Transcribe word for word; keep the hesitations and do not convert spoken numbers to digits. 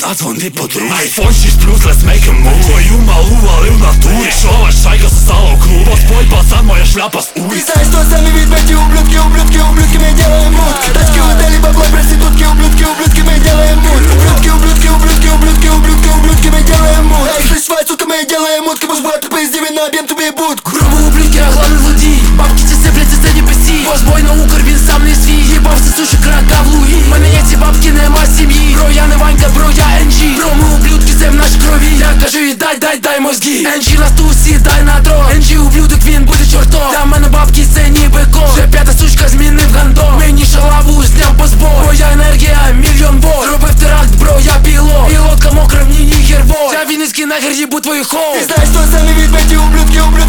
Надзвони подруг Айфон шість плюс, let's make a move. Твою малу валив на турі. Що ваш шайка сосала у клуб? Господь, пацан, моя шляпа з улиц. Ты знаешь, что сами ведь эти ублюдки, ублюдки, ублюдки, мы делаем мутки. Тачки, отели, бабло, проститутки, ублюдки, ублюдки, мы делаем мутки. Ублюдки, ублюдки, ублюдки, ублюдки, ублюдки, ублюдки, мы делаем мутки. Эй, слышь, свай, сука, мы делаем мутки. Пусть брат, поезди, на объем тобі будку. Грубо ублюдки, а главный злодій. Бабки ці сипляться, це не пусті. Босбой на укр, він сам не свій. Їбався, суші, крака в лугі. Мене є ці бабки, нема сім'ї. Бро, я не Ванька, бро, я ен джі. Бро, ми ублюдки, це в наш крові. Я кажу, і дай, дай, дай мозги. ен джі нас тусі, дай на трон. ен джі ублюдок, він буде чортом. Для мене бабки, це ніби кон. Вже п'ята сучка змінив гандон. Мені шалаву зняв по збор. Моя енергія, мільйон вольт. Зробив теракт, бро, я пілот. Пілотка мокра, в ній ніхер вольт. Я вінницький нахер, їбу твою хол. Ты знаешь, что сами ведь эти ублюдки, ублюдки.